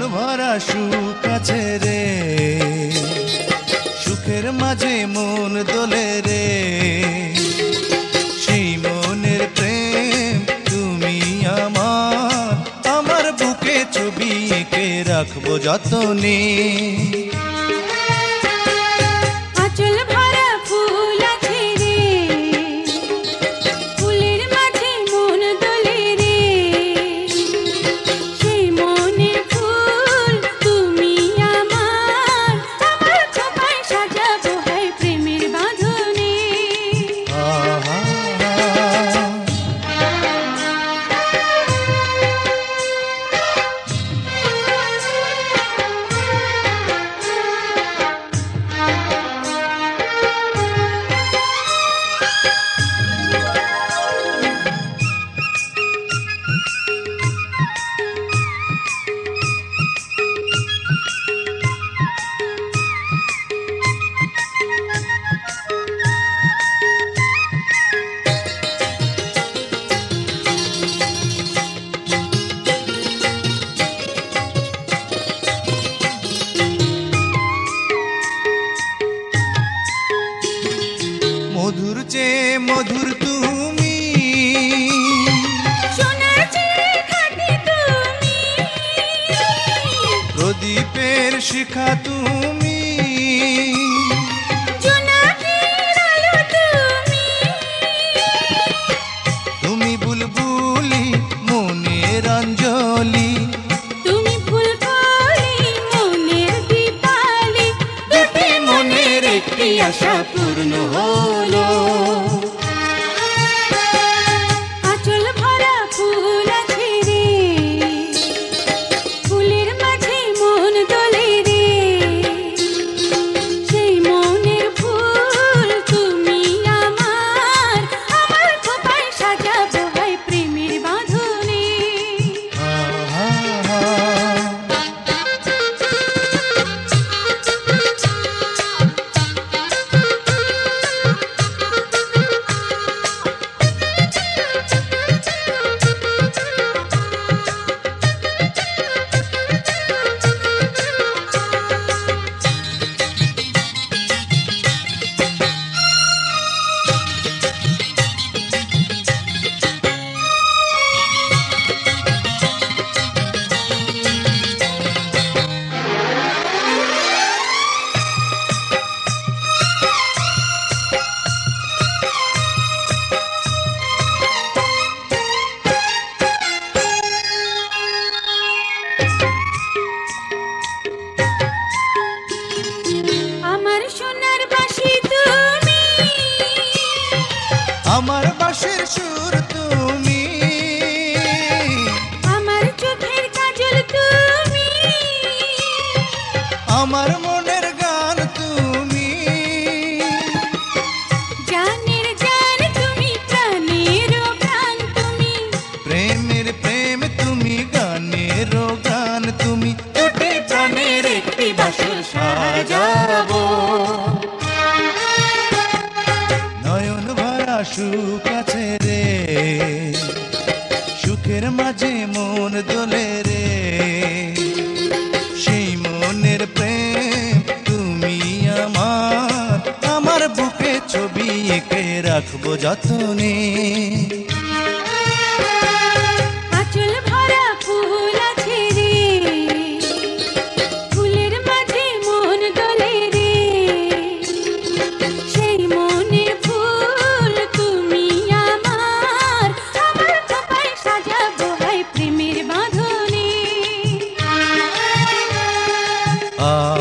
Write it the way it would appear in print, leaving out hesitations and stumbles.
ভরা সুখ আছে রে, সুখের মাঝে মন দোলে রে, সেই মনের প্রেম তুমি আমার, আমার বুকে ছবি এঁকে রাখবো যতনে। আঁচল ভরা ফুল আছে রে, ফুলের মাঝে মন দোলে রে, সেই মনের ফুল তুমি আমার, আমার খোপায় সাজাবো হয় প্রেমের বাঁধনে। মধুর চেয়ে মধুর তুমি, সোনার চেয়ে খাঁটি তুমি, প্রদীপের শিখা তুমি, জোনাকির আলো তুমি, তুমি বুলবুলি মনের অঞ্জলি, তুমি ফুলকলি মনের দীপালি, দুটি মনের একটি আশা পূর্ণ হলো। আঁচল ভরা ফুল আছে রে, ফুলের মাঝে মন দোলে রে, সেই মনের ফুল তুমি আমার, আমার খোপায় সাজাবো হয় প্রেমের বাঁধনে। আমার সোনার বাঁশি তুমি, আমার বাঁশির সুর তুমি, আমার চোখের কাজল তুমি, আমার মনের গান তুমি, জানের জান তুমি, প্রাণেরও প্রাণ তুমি, প্রেমের প্রেম তুমি, গানেরও গান তুমি, দুটি প্রাণের একটি বাসর সাজাবো। নয়ন ভরা সুখ আছে রে, সুখের মাঝে মন দোলে রে, সেই মনের প্রেম তুমি আমার, আমার বুকে ছবি এঁকে রাখবো যতনে। আঁচল ভরা ফুল আছে রে, ফুলের মাঝে মন দোলে রে, সেই মনের ফুল তুমি আমার, আমার খোপায় সাজাবো হয় প্রেমের বাঁধনে।